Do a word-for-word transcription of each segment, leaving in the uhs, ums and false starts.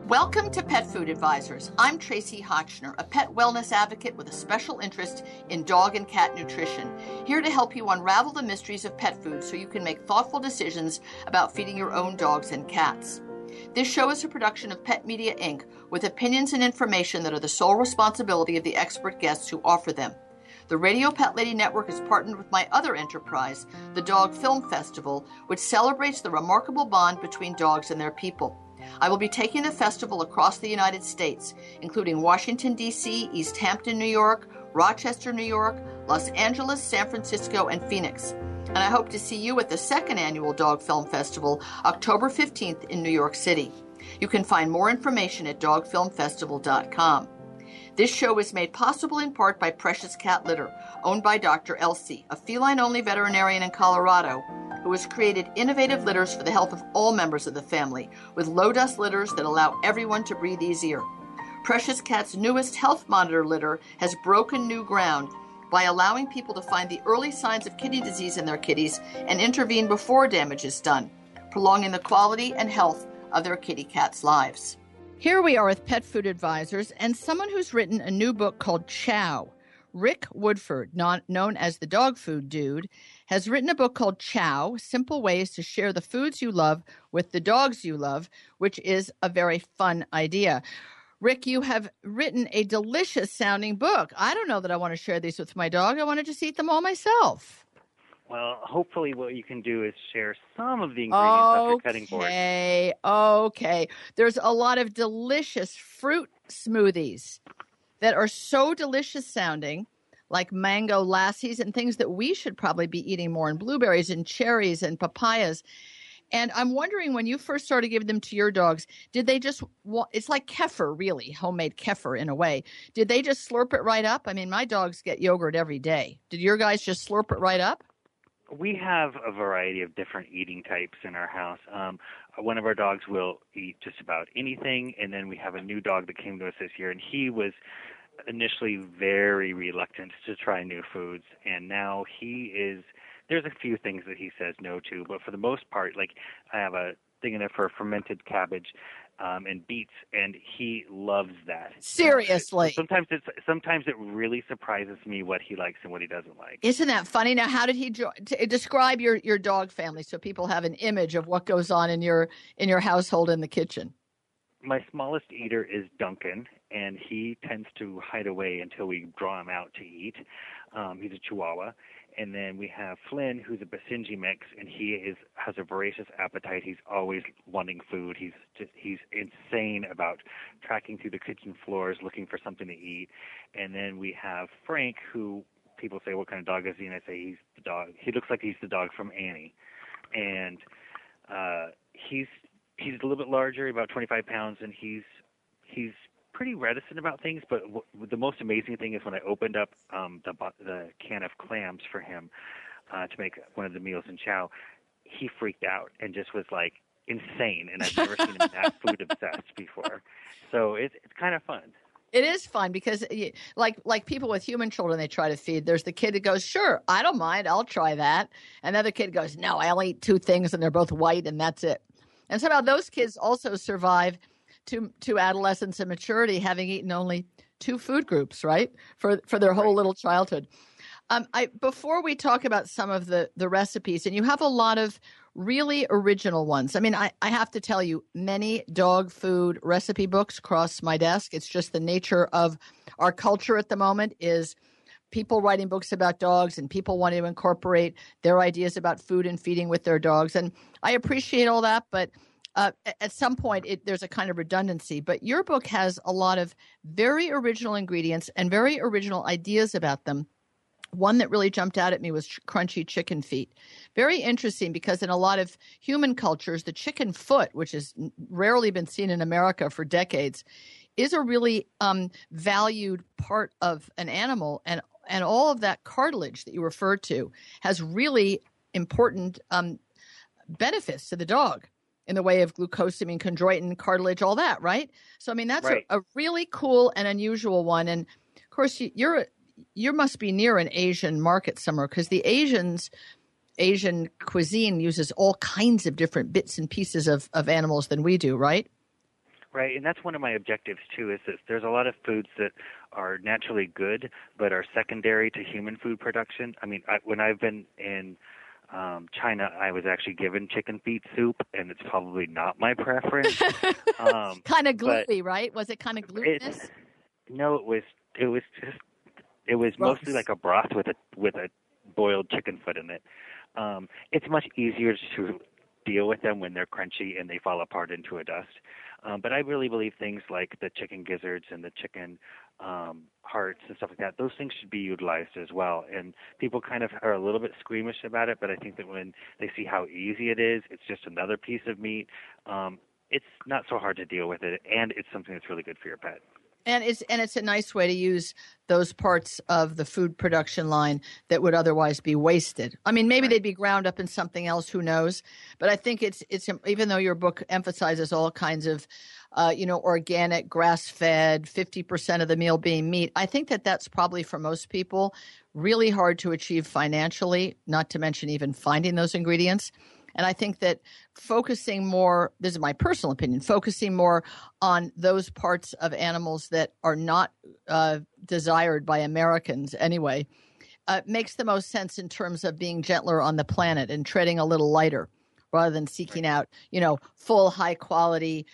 Welcome to Pet Food Advisors. I'm Tracy Hotchner, a pet wellness advocate with a special interest in dog and cat nutrition, here to help you unravel the mysteries of pet food so you can make thoughtful decisions about feeding your own dogs and cats. This show is a production of Pet Media, Incorporated, with opinions and information that are the sole responsibility of the expert guests who offer them. The Radio Pet Lady Network is partnered with my other enterprise, the Dog Film Festival, which celebrates the remarkable bond between dogs and their people. I will be taking the festival across the United States, including Washington, D C, East Hampton, New York, Rochester, New York, Los Angeles, San Francisco, and Phoenix. And I hope to see you at the second annual Dog Film Festival, October fifteenth in New York City. You can find more information at dog film festival dot com. This show is made possible in part by Precious Cat Litter, owned by Doctor Elsie, a feline-only veterinarian in Colorado, who has created innovative litters for the health of all members of the family, with low-dust litters that allow everyone to breathe easier. Precious Cat's newest Health Monitor litter has broken new ground by allowing people to find the early signs of kidney disease in their kitties and intervene before damage is done, prolonging the quality and health of their kitty cats' lives. Here we are with Pet Food Advisors and someone who's written a new book called Chow. Rick Woodford, non- known as the Dog Food Dude, has written a book called Chow, Simple Ways to Share the Foods You Love with the Dogs You Love, which is a very fun idea. Rick, you have written a delicious-sounding book. I don't know that I want to share these with my dog. I want to just eat them all myself. Well, hopefully what you can do is share some of the ingredients off your cutting board. Okay, okay. There's a lot of delicious fruit smoothies that are so delicious sounding, like mango lassies and things that we should probably be eating more, and blueberries and cherries and papayas. And I'm wondering, when you first started giving them to your dogs, did they just – it's like kefir, really, homemade kefir in a way. Did they just slurp it right up? I mean, my dogs get yogurt every day. Did your guys just slurp it right up? We have a variety of different eating types in our house. Um, one of our dogs will eat just about anything, and then we have a new dog that came to us this year, and he was initially very reluctant to try new foods, and now he is – there's a few things that he says no to, but for the most part, like I have a thing in there for fermented cabbage um, and beets, and he loves that. Seriously. Sometimes it's sometimes it really surprises me what he likes and what he doesn't like. Isn't that funny? Now, how did he jo- t- describe your, your dog family so people have an image of what goes on in your in your household in the kitchen? My smallest eater is Duncan, and he tends to hide away until we draw him out to eat. Um, he's a Chihuahua. And then we have Flynn, who's a Basenji mix, and he is has a voracious appetite. He's always wanting food. He's just he's insane about tracking through the kitchen floors looking for something to eat. And then we have Frank, who people say, "What kind of dog is he?" And I say, "He's the dog. He looks like he's the dog from Annie." And uh, he's he's a little bit larger, about twenty-five pounds, and he's he's pretty reticent about things, but w- the most amazing thing is when I opened up um, the, the can of clams for him uh, to make one of the meals in Chow, he freaked out and just was like insane, and I've never seen him that food obsessed before. So it's it's kind of fun. It is fun because, like like people with human children, they try to feed. There's the kid that goes, "Sure, I don't mind, I'll try that," and the other kid goes, "No, I only eat two things, and they're both white, and that's it." And somehow those kids also survive to to adolescence and maturity, having eaten only two food groups, right, for for their whole little childhood. Um, I before we talk about some of the, the recipes, and you have a lot of really original ones. I mean, I, I have to tell you, many dog food recipe books cross my desk. It's just the nature of our culture at the moment is people writing books about dogs and people wanting to incorporate their ideas about food and feeding with their dogs. And I appreciate all that, but Uh, at some point, it, there's a kind of redundancy, but your book has a lot of very original ingredients and very original ideas about them. One that really jumped out at me was ch- crunchy chicken feet. Very interesting because in a lot of human cultures, the chicken foot, which has rarely been seen in America for decades, is a really um, valued part of an animal. And, and all of that cartilage that you referred to has really important um, benefits to the dog, in the way of glucosamine, chondroitin, cartilage, all that, right? So, I mean, that's right. a, a really cool and unusual one. And, of course, you, you're you must be near an Asian market somewhere because the Asians, Asian cuisine uses all kinds of different bits and pieces of, of animals than we do, right? Right, and that's one of my objectives too. Is that there's a lot of foods that are naturally good, but are secondary to human food production. I mean, I, when I've been in um, China, I was actually given chicken feet soup, and it's probably not my preference. um, kind of gluey, right? Was it kind of glutinous? It, no, it was. It was just. It was Gross. mostly like a broth with a with a boiled chicken foot in it. Um, it's much easier to deal with them when they're crunchy and they fall apart into a dust. Um, but I really believe things like the chicken gizzards and the chicken um, hearts and stuff like that, those things should be utilized as well. And people kind of are a little bit squeamish about it, but I think that when they see how easy it is, it's just another piece of meat. Um, it's not so hard to deal with it, and it's something that's really good for your pet. And it's and it's a nice way to use those parts of the food production line that would otherwise be wasted. I mean, maybe Right. they'd be ground up in something else. Who knows? But I think it's it's even though your book emphasizes all kinds of, uh, you know, organic, grass fed, fifty percent of the meal being meat. I think that that's probably for most people really hard to achieve financially. Not to mention even finding those ingredients. And I think that focusing more, this is my personal opinion, focusing more on those parts of animals that are not uh, desired by Americans anyway, uh, makes the most sense in terms of being gentler on the planet and treading a little lighter rather than seeking out, you know, full high quality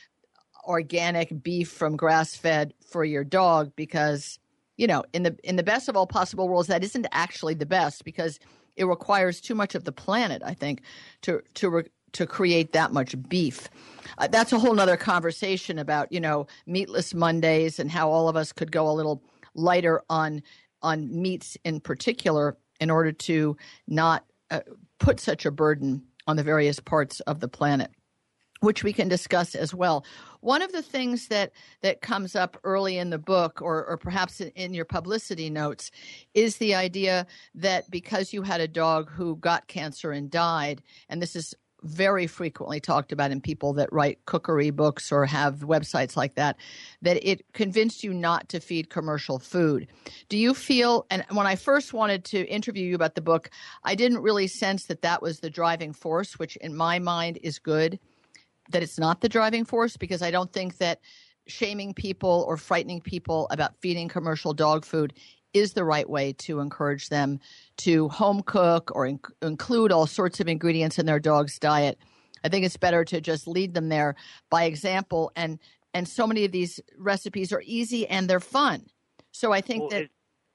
organic beef from grass fed for your dog because, you know, in the in the best of all possible worlds, that isn't actually the best because it requires too much of the planet, I think, to to re, to create that much beef. Uh, that's a whole nother conversation about, you know, meatless Mondays and how all of us could go a little lighter on on meats in particular in order to not uh, put such a burden on the various parts of the planet, which we can discuss as well. One of the things that, that comes up early in the book or, or perhaps in, in your publicity notes is the idea that because you had a dog who got cancer and died, and this is very frequently talked about in people that write cookery books or have websites like that, that it convinced you not to feed commercial food. Do you feel, and when I first wanted to interview you about the book, I didn't really sense that that was the driving force, which in my mind is good, that it's not the driving force, because I don't think that shaming people or frightening people about feeding commercial dog food is the right way to encourage them to home cook or in- include all sorts of ingredients in their dog's diet. I think it's better to just lead them there by example. And, and so many of these recipes are easy and they're fun. So I think well, that it,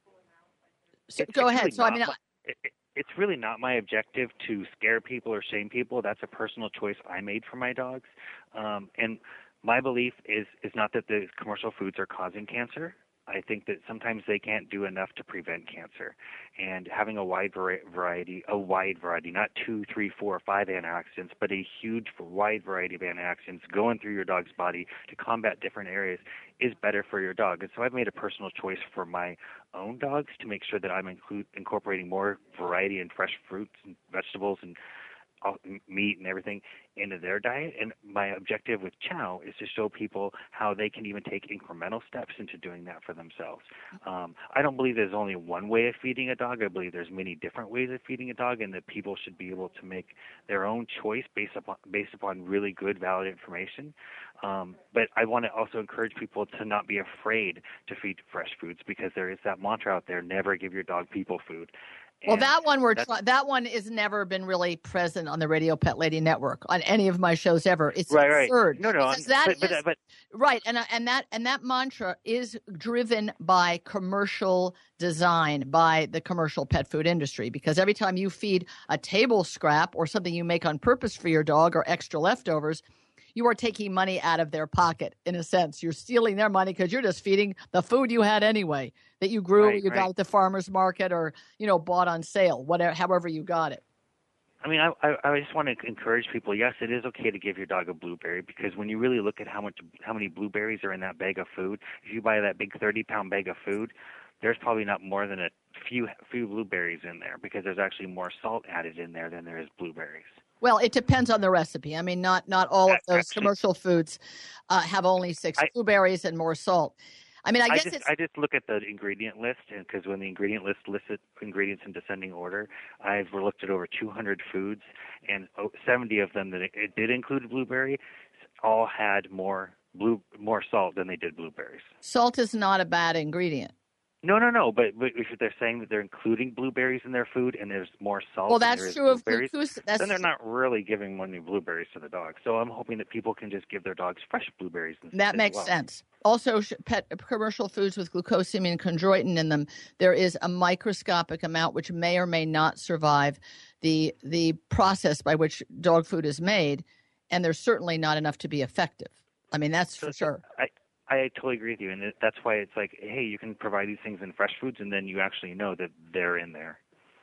so, it's, go it's ahead. Really so I mean, my, it, it's really not my objective to scare people or shame people. That's a personal choice I made for my dogs. Um, and my belief is, is not that the commercial foods are causing cancer. I think that sometimes they can't do enough to prevent cancer, and having a wide variety, a wide variety, not two, three, four, five antioxidants, but a huge, wide variety of antioxidants going through your dog's body to combat different areas is better for your dog. And so I've made a personal choice for my own dogs to make sure that I'm include, incorporating more variety and fresh fruits and vegetables and all, meat and everything into their diet. And my objective with Chow is to show people how they can even take incremental steps into doing that for themselves. Um, I don't believe there's only one way of feeding a dog. I believe there's many different ways of feeding a dog, and that people should be able to make their own choice based upon based upon really good, valid information. Um, but I want to also encourage people to not be afraid to feed fresh foods, because there is that mantra out there: never give your dog people food. Well, And that one we're try- that one has never been really present on the Radio Pet Lady Network on any of my shows ever. It's right, absurd. right. No, no, because that but, but, is- but right, and and that and that mantra is driven by commercial design by the commercial pet food industry. Because every time you feed a table scrap or something you make on purpose for your dog or extra leftovers, you are taking money out of their pocket, in a sense. You're stealing their money because you're just feeding the food you had anyway, that you grew, Right, you right. got at the farmer's market, or, you know, bought on sale, whatever, however you got it. I mean, I, I I just want to encourage people. Yes, it is okay to give your dog a blueberry, because when you really look at how much how many blueberries are in that bag of food, if you buy that big thirty pound bag of food, there's probably not more than a few few blueberries in there, because there's actually more salt added in there than there is blueberries. Well, it depends on the recipe. I mean, not not all of those Actually, commercial foods uh, have only six I- blueberries and more salt. I mean, I, I guess just it's I just look at the ingredient list, and because when the ingredient list lists ingredients in descending order, I've looked at over two hundred foods, and seventy of them that it, it did include blueberry all had more blue more salt than they did blueberries. Salt is not a bad ingredient. No, no, no. But, but if they're saying that they're including blueberries in their food and there's more salt well, than that's there is true of blueberries, glucose. That's, then they're not really giving only blueberries to the dog. So I'm hoping that people can just give their dogs fresh blueberries. That as makes well. sense. Also, pet commercial foods with glucosamine and chondroitin in them, there is a microscopic amount which may or may not survive the the process by which dog food is made, and there's certainly not enough to be effective. I mean, that's so, for sure. I, I totally agree with you, and that's why it's like, hey, you can provide these things in fresh foods, and then you actually know that they're in there.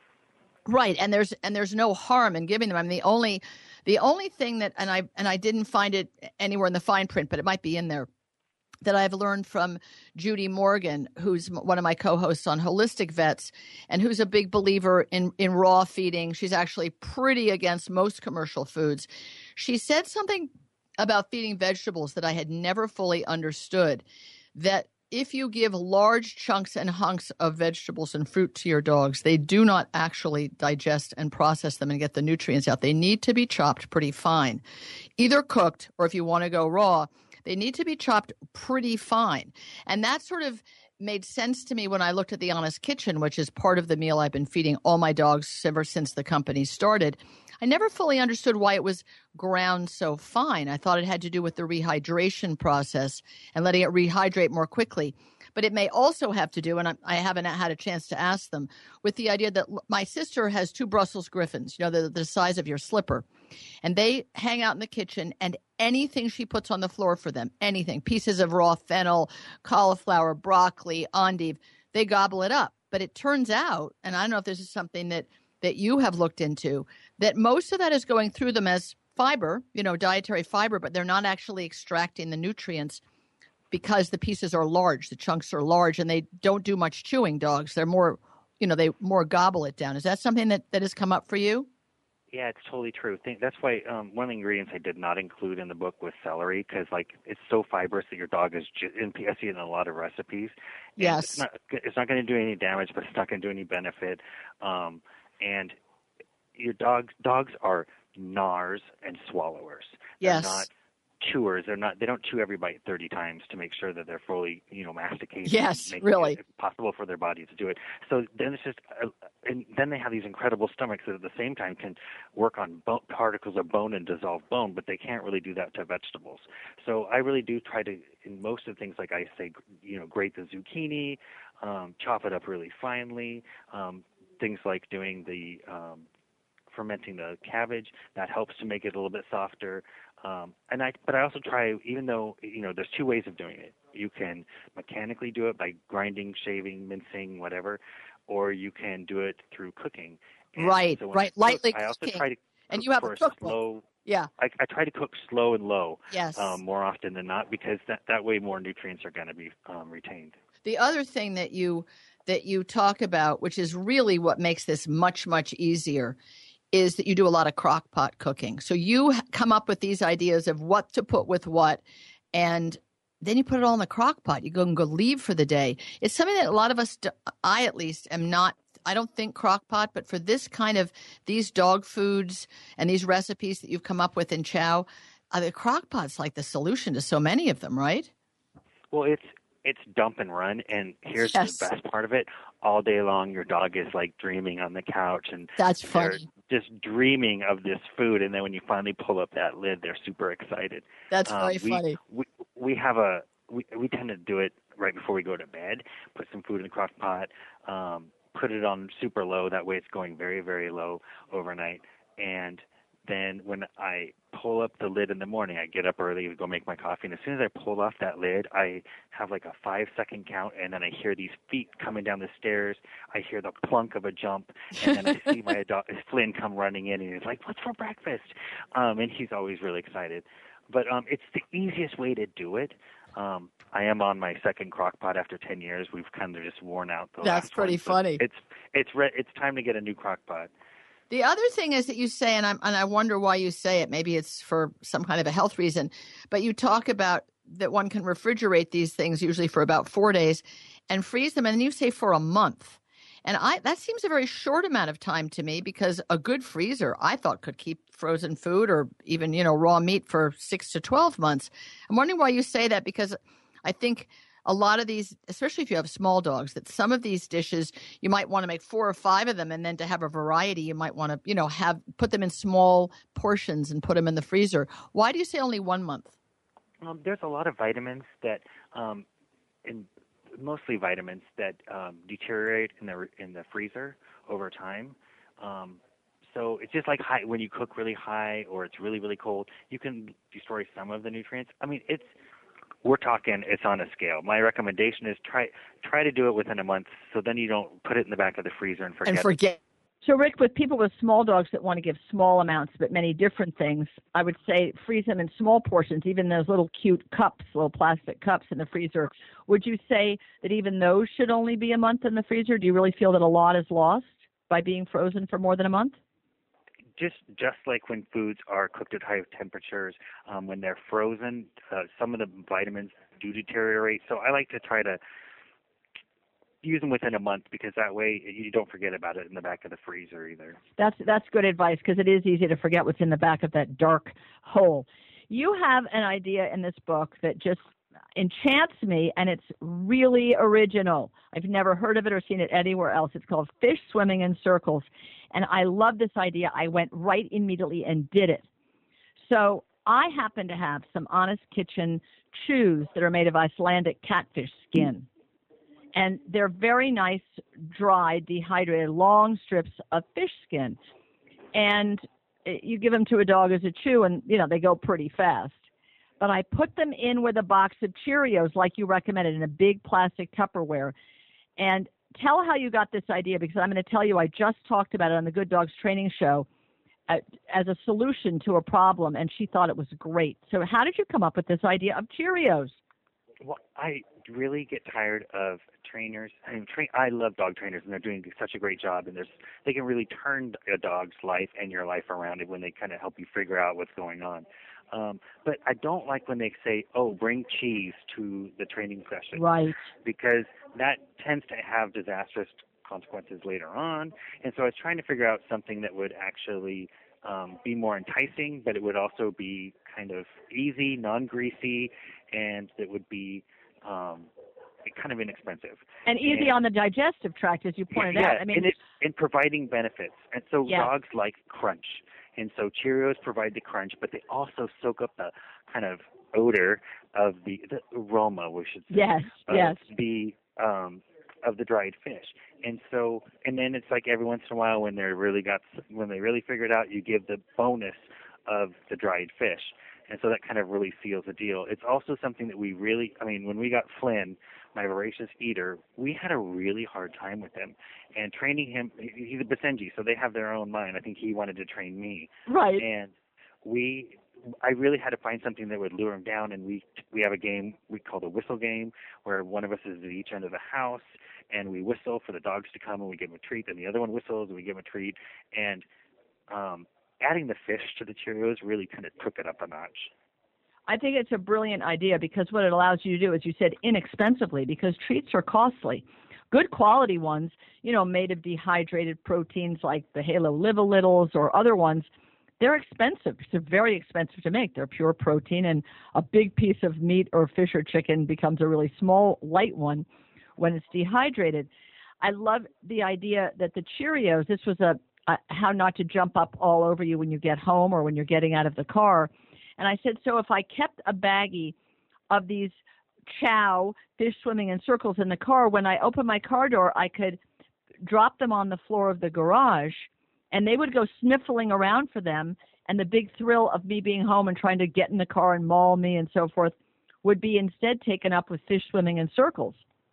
Right, and there's and there's no harm in giving them. I mean, the only the only thing that, and I and I didn't find it anywhere in the fine print, but it might be in there, that I've learned from Judy Morgan, who's one of my co-hosts on Holistic Vets, and who's a big believer in, in raw feeding. She's actually pretty against most commercial foods. She said something about feeding vegetables that I had never fully understood, that if you give large chunks and hunks of vegetables and fruit to your dogs, they do not actually digest and process them and get the nutrients out. They need to be chopped pretty fine, either cooked, or if you want to go raw, they need to be chopped pretty fine. And that sort of made sense to me when I looked at the Honest Kitchen, which is part of the meal I've been feeding all my dogs ever since the company started. I never fully understood why it was ground so fine. I thought it had to do with the rehydration process and letting it rehydrate more quickly. But it may also have to do, and I, I haven't had a chance to ask them, with the idea that my sister has two Brussels Griffins, you know, the, the size of your slipper. And they hang out in the kitchen, and anything she puts on the floor for them, anything, pieces of raw fennel, cauliflower, broccoli, endive, they gobble it up. But it turns out, and I don't know if this is something that, that you have looked into, that most of that is going through them as fiber, you know, dietary fiber, but they're not actually extracting the nutrients because the pieces are large, the chunks are large, and they don't do much chewing, dogs. They're more, you know, they more gobble it down. Is that something that, that has come up for you? Yeah, it's totally true. Think, that's why um, one of the ingredients I did not include in the book was celery, because like it's so fibrous that your dog is. Ju- and I see it in a lot of recipes. And yes, it's not. It's not going to do any damage, but it's not going to do any benefit. Um, and your dogs dogs are gnawers and swallowers. They're yes. not chewers. They're not. They don't chew every bite thirty times to make sure that they're fully, you know, masticated. Yes, making really. it possible for their body to do it. So then it's just, uh, and then they have these incredible stomachs that at the same time can work on bone, particles of bone and dissolve bone, but they can't really do that to vegetables. So I really do try to, in most of the things, like I say, you know, grate the zucchini, um, chop it up really finely. Um, things like doing the um, fermenting the cabbage, that helps to make it a little bit softer. Um, and I, but I also try, even though, you know, there's two ways of doing it. You can mechanically do it by grinding, shaving, mincing, whatever, or you can do it through cooking. And right, so right, I cook, lightly I also cooking. try to and cook you have for a a cookbook. slow. Yeah, I, I try to cook slow and low. Yes. Um, more often than not, because that that way more nutrients are going to be um, retained. The other thing that you that you talk about, which is really what makes this much much easier, is that you do a lot of crock pot cooking. So you come up with these ideas of what to put with what, and then you put it all in the crock pot. You go and go leave for the day. It's something that a lot of us, I at least am not, I don't think crock pot, but for this kind of, these dog foods and these recipes that you've come up with in Chow, uh, the crock pot's like the solution to so many of them, right? Well, it's it's dump and run, and here's Yes. the best part of it. All day long, your dog is like dreaming on the couch, and That's they're funny. just dreaming of this food. And then when you finally pull up that lid, they're super excited. That's Um, very we, funny. We we have a we we tend to do it right before we go to bed. Put some food in the crock pot, um, put it on super low. That way, it's going very very low overnight. And then when I pull up the lid in the morning, I get up early to go make my coffee, and as soon as I pull off that lid, I have like a five-second count, and then I hear these feet coming down the stairs. I hear the plunk of a jump, and then I see my dog Flynn come running in, and he's like, "What's for breakfast?" Um, and he's always really excited. But um, it's the easiest way to do it. Um, I am on my second crock pot after ten years. We've kind of just worn out the That's last pretty one, so funny. It's it's re- it's time to get a new crock pot. The other thing is that you say, and, I'm, and I wonder why you say it, maybe it's for some kind of a health reason, but you talk about that one can refrigerate these things usually for about four days and freeze them, and then you say for a month. And I that seems a very short amount of time to me, because a good freezer, I thought, could keep frozen food or even, you know, raw meat for six to twelve months. I'm wondering why you say that, because I think a lot of these, especially if you have small dogs, that some of these dishes, you might want to make four or five of them. And then to have a variety, you might want to, you know, have put them in small portions and put them in the freezer. Why do you say only one month? Um, there's a lot of vitamins that, um, in mostly vitamins that um, deteriorate in the in the freezer over time. Um, so it's just like high, when you cook really high or it's really really cold, you can destroy some of the nutrients. I mean, it's we're talking it's on a scale. My recommendation is try try to do it within a month, so then you don't put it in the back of the freezer and forget. And forget. So, Rick, with people with small dogs that want to give small amounts but many different things, I would say freeze them in small portions, even those little cute cups, little plastic cups in the freezer. Would you say that even those should only be a month in the freezer? Do you really feel that a lot is lost by being frozen for more than a month? Just just like when foods are cooked at high temperatures, um, when they're frozen, uh, some of the vitamins do deteriorate. So I like to try to use them within a month, because that way you don't forget about it in the back of the freezer either. That's that's good advice, because it is easy to forget what's in the back of that dark hole. You have an idea in this book that just enchants me, and it's really original. I've never heard of it or seen it anywhere else. It's called Fish Swimming in Circles, and I love this idea. I went right immediately and did it. So I happen to have some Honest Kitchen chews that are made of Icelandic catfish skin. And they're very nice, dry, dehydrated, long strips of fish skin. And you give them to a dog as a chew, and, you know, they go pretty fast. But I put them in with a box of Cheerios, like you recommended, in a big plastic Tupperware. And tell how you got this idea, because I'm going to tell you, I just talked about it on the Good Dogs Training Show uh, as a solution to a problem, and she thought it was great. So how did you come up with this idea of Cheerios? Well, I really get tired of trainers. I mean, tra- I love dog trainers, and they're doing such a great job. And there's they can really turn a dog's life and your life around when they kind of help you figure out what's going on. Um, but I don't like when they say, "Oh, bring cheese to the training session," right? Because that tends to have disastrous consequences later on. And so I was trying to figure out something that would actually um, be more enticing, but it would also be kind of easy, non-greasy, and it would be um, kind of inexpensive. And easy and, on the digestive tract, as you pointed yeah, out. I mean, and, it, and providing benefits. And so yeah. dogs like crunch. And so Cheerios provide the crunch, but they also soak up the kind of odor of the, the aroma, we should say. Yes, of yes. The, um, of the dried fish. And so, and then it's like every once in a while when they're really got, when they really figure it out, you give the bonus of the dried fish. And so that kind of really seals the deal. It's also something that we really, I mean, when we got Flynn, my voracious eater, we had a really hard time with him. And training him, he's a Basenji, so they have their own mind. I think he wanted to train me. Right. And we, I really had to find something that would lure him down. And we we have a game we call the whistle game, where one of us is at each end of the house, and we whistle for the dogs to come, and we give them a treat. And the other one whistles, and we give them a treat. And um, adding the fish to the Cheerios really kind of took it up a notch. I think it's a brilliant idea, because what it allows you to do, as you said, inexpensively, because treats are costly. Good quality ones, you know, made of dehydrated proteins like the Halo Live a Littles or other ones, they're expensive. They're very expensive to make. They're pure protein, and a big piece of meat or fish or chicken becomes a really small, light one when it's dehydrated. I love the idea that the Cheerios, this was a, a how not to jump up all over you when you get home or when you're getting out of the car. And I said, so if I kept a baggie of these chow, fish swimming in circles in the car, when I open my car door, I could drop them on the floor of the garage, and they would go sniffling around for them. And the big thrill of me being home and trying to get in the car and maul me and so forth would be instead taken up with fish swimming in circles.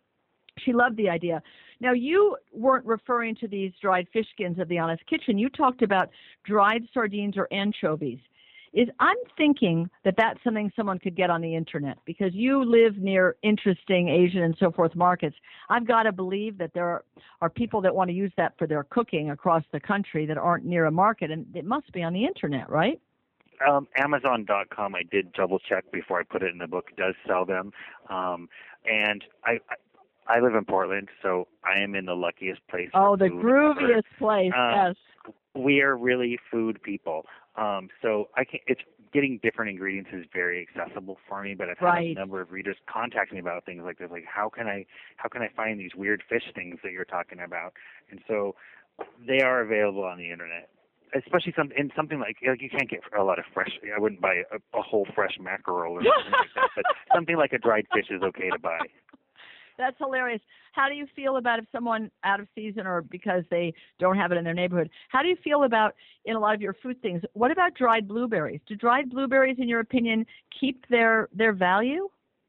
She loved the idea. Now, you weren't referring to these dried fish skins of the Honest Kitchen. You talked about dried sardines or anchovies. Is I'm thinking that that's something someone could get on the internet, because you live near interesting Asian and so forth markets. I've got to believe that there are, are people that want to use that for their cooking across the country that aren't near a market, and it must be on the internet, right? Um, Amazon dot com, I did double check before I put it in the book, does sell them. Um, and I, I I live in Portland, so I am in the luckiest place. Oh, the food grooviest ever. place, um, yes. We are really food people. Um, so I can it's getting different ingredients is very accessible for me, but I've had Right. a number of readers contact me about things like this, like how can I how can I find these weird fish things that you're talking about? And so they are available on the internet. Especially some in something like, like you can't get a lot of fresh. I wouldn't buy a, a whole fresh mackerel or something like that, but something like a dried fish is okay to buy. That's hilarious. How do you feel about if someone out of season or because they don't have it in their neighborhood? How do you feel about in a lot of your fruit things? What about dried blueberries? Do dried blueberries, in your opinion, keep their their value?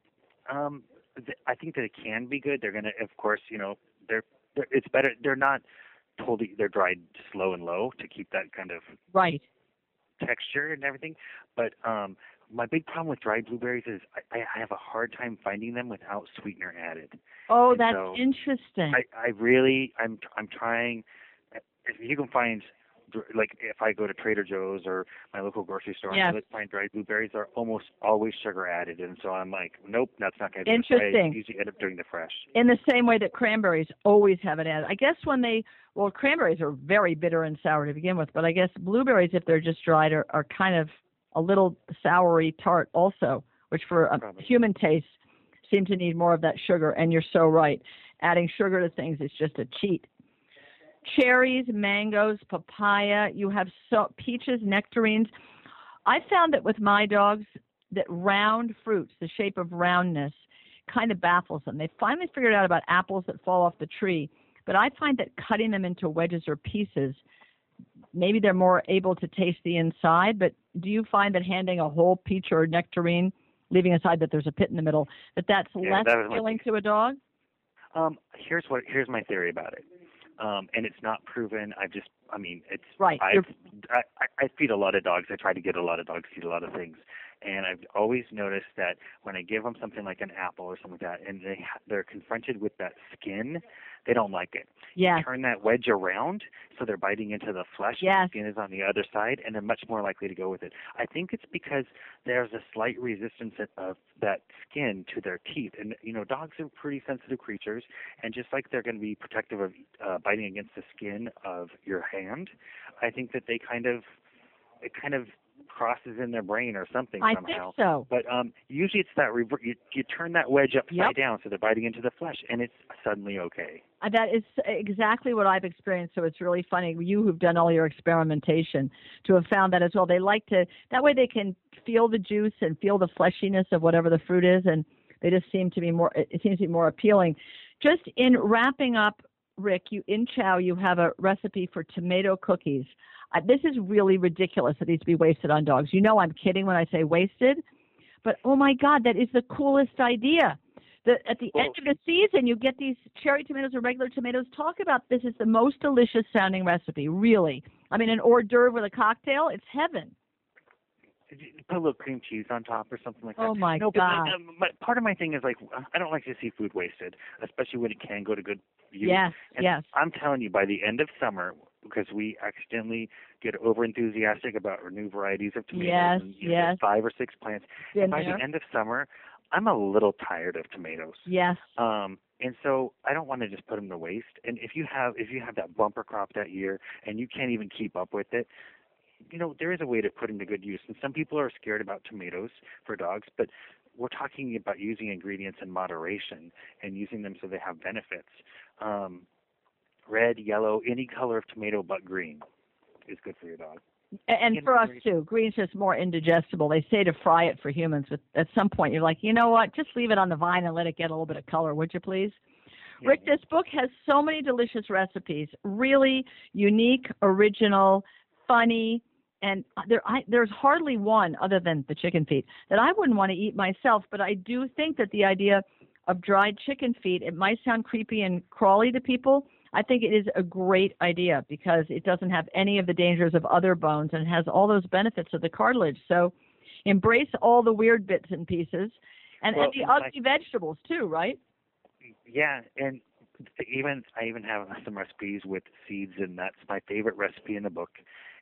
Um, th- I think that it can be good. They're gonna, of course, you know, they're, they're it's better. They're not totally. They're dried slow and low to keep that kind of Right. texture and everything. But um, my big problem with dried blueberries is I, I have a hard time finding them without sweetener added. Oh, And that's so interesting. I, I really, I'm, I'm trying. If you can find, like, if I go to Trader Joe's or my local grocery store, Yes. and I look, find dried blueberries are almost always sugar added, and so I'm like, nope, that's not going to. Interesting. I usually end up doing the fresh. In the same way that cranberries always have it added. I guess when they, well, cranberries are very bitter and sour to begin with, but I guess blueberries, if they're just dried, are, are kind of a little soury tart also, which for a Probably. human taste seem to need more of that sugar. And you're so right. Adding sugar to things is just a cheat. Cherries, mangoes, papaya, you have so peaches, nectarines. I found that with my dogs that round fruits, the shape of roundness, kind of baffles them. They finally figured out about apples that fall off the tree, but I find that cutting them into wedges or pieces, maybe they're more able to taste the inside, but do you find that handing a whole peach or nectarine, leaving aside that there's a pit in the middle, that that's Yeah, less that was my appealing to a dog? Um, here's what here's my theory about it. Um, and it's not proven. I've just, I mean, it's Right. I've, I, I I feed a lot of dogs. I try to get a lot of dogs to eat a lot of things, and I've always noticed that when I give them something like an apple or something like that, and they ha- they're confronted with that skin, they don't like it. Yes. Turn that wedge around so they're biting into the flesh. Yes. The skin is on the other side, and they're much more likely to go with it. I think it's because there's a slight resistance of that skin to their teeth, and you know, dogs are pretty sensitive creatures, and just like they're going to be protective of uh, biting against the skin of your hand, I think that they kind of it kind of crosses in their brain or something I somehow. think so. But um, usually it's that rever- you, you turn that wedge upside Yep. down so they're biting into the flesh, and it's suddenly okay. Uh, That is exactly what I've experienced, so it's really funny. You who've done all your experimentation to have found that as well. They like to, that way they can feel the juice and feel the fleshiness of whatever the fruit is, and they just seem to be more, it seems to be more appealing. Just in wrapping up, Rick, you in Chow, you have a recipe for tomato cookies. Uh, this is really ridiculous that these be wasted on dogs. You know I'm kidding when I say wasted, but oh my God, that is the coolest idea. The, at the Well, end of the season, you get these cherry tomatoes or regular tomatoes. Talk about this is the most delicious sounding recipe, really. I mean, an hors d'oeuvre with a cocktail, it's heaven. Did you put a little cream cheese on top or something like that? Oh, my no, God. But, um, but part of my thing is like I don't like to see food wasted, especially when it can go to good use. Yes, and yes. I'm telling you, by the end of summer, because we accidentally get over enthusiastic about new varieties of tomatoes Yes, and you know, yes. five or six plants. Been And by there. the end of summer, I'm a little tired of tomatoes. Yes. Um, and so I don't want to just put them to waste. And if you have if you have that bumper crop that year and you can't even keep up with it, you know, there is a way to put them to good use. And some people are scared about tomatoes for dogs, but we're talking about using ingredients in moderation and using them so they have benefits. Um, red, yellow, any color of tomato but green is good for your dog. And In for us moderation. too, green's just more indigestible. They say to fry it for humans, but at some point you're like, you know what? Just leave it on the vine and let it get a little bit of color, would you please? Yeah. Rick, this book has so many delicious recipes, really unique, original, funny, and there, I, there's hardly one other than the chicken feet that I wouldn't want to eat myself, but I do think that the idea of dried chicken feet, it might sound creepy and crawly to people. I think it is a great idea because it doesn't have any of the dangers of other bones and has all those benefits of the cartilage. So embrace all the weird bits and pieces and, Well, and the in fact- ugly vegetables too, right? Yeah, and even I even have some recipes with seeds, and that's my favorite recipe in the book.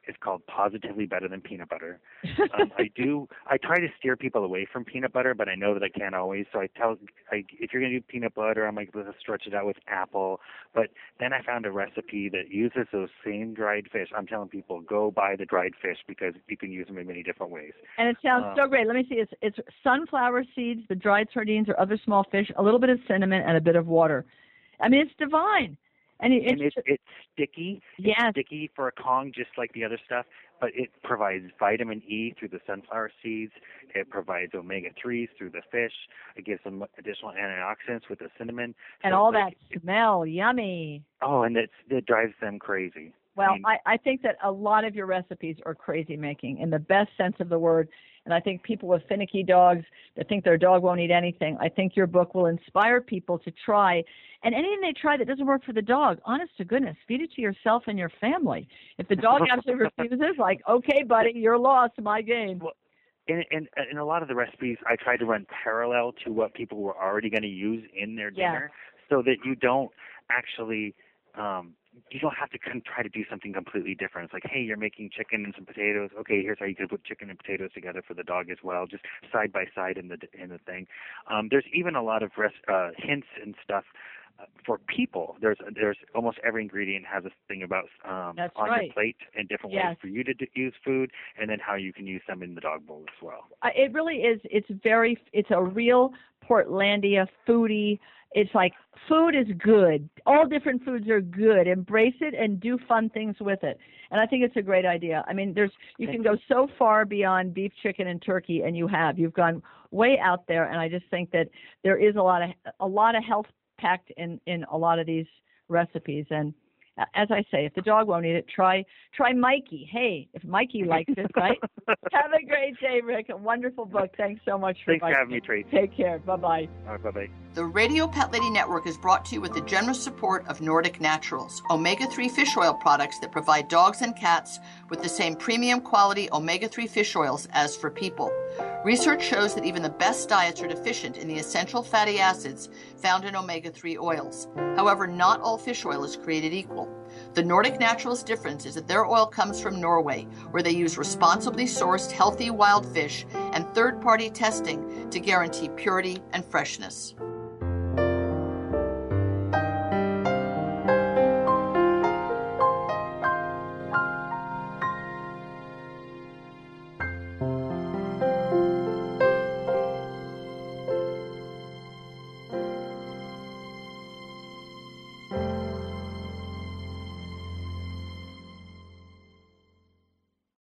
It's called Positively Better Than Peanut Butter. Um, I do. I try to steer people away from peanut butter, but I know that I can't always. So I tell, I, if you're going to do peanut butter, I'm like, let's stretch it out with apple. But then I found a recipe that uses those same dried fish. I'm telling people, go buy the dried fish because you can use them in many different ways. And it sounds um, so great. Let me see. It's it's sunflower seeds, the dried sardines or other small fish, a little bit of cinnamon, and a bit of water. I mean, it's divine. And, it, and it's, it's, it's sticky. Yes. It's sticky for a Kong, just like the other stuff, but it provides vitamin E through the sunflower seeds. It provides omega threes through the fish. It gives them additional antioxidants with the cinnamon. And so all like, that smell, yummy. Oh, and it's, it drives them crazy. Well, I, mean, I, I think that a lot of your recipes are crazy making in the best sense of the word. And I think people with finicky dogs that think their dog won't eat anything, I think your book will inspire people to try. And anything they try that doesn't work for the dog, honest to goodness, feed it to yourself and your family. If the dog absolutely refuses, like, okay, buddy, you're lost, my game. Well, in, in, in a lot of the recipes, I try to run parallel to what people were already going to use in their dinner yeah. so that you don't actually um, – you don't have to con- try to do something completely different. It's like, hey, you're making chicken and some potatoes. Okay, here's how you could put chicken and potatoes together for the dog as well, just side by side in the in the thing. Um, there's even a lot of res- uh, hints and stuff uh, for people. There's there's almost every ingredient has a thing about um, That's on right. your plate and different Yes. ways for you to d- use food, and then how you can use them in the dog bowl as well. Uh, it really is. It's very. It's a real Portlandia foodie. It's like food is good. All different foods are good. Embrace it and do fun things with it. And I think it's a great idea. I mean, there's you can go so far beyond beef, chicken, and turkey, and you have. You've gone way out there, and I just think that there is a lot of a lot of health packed in, in a lot of these recipes. And as I say, if the dog won't eat it, try try Mikey. Hey, if Mikey likes it, right? Have a great day, Rick. A wonderful book. Thanks so much for Thanks for having me, Tracy. Take care. Bye-bye. All right, bye-bye. The Radio Pet Lady Network is brought to you with the generous support of Nordic Naturals, omega three fish oil products that provide dogs and cats with the same premium quality omega three fish oils as for people. Research shows that even the best diets are deficient in the essential fatty acids found in omega three oils. However, not all fish oil is created equal. The Nordic Naturals difference is that their oil comes from Norway, where they use responsibly sourced healthy wild fish and third-party testing to guarantee purity and freshness.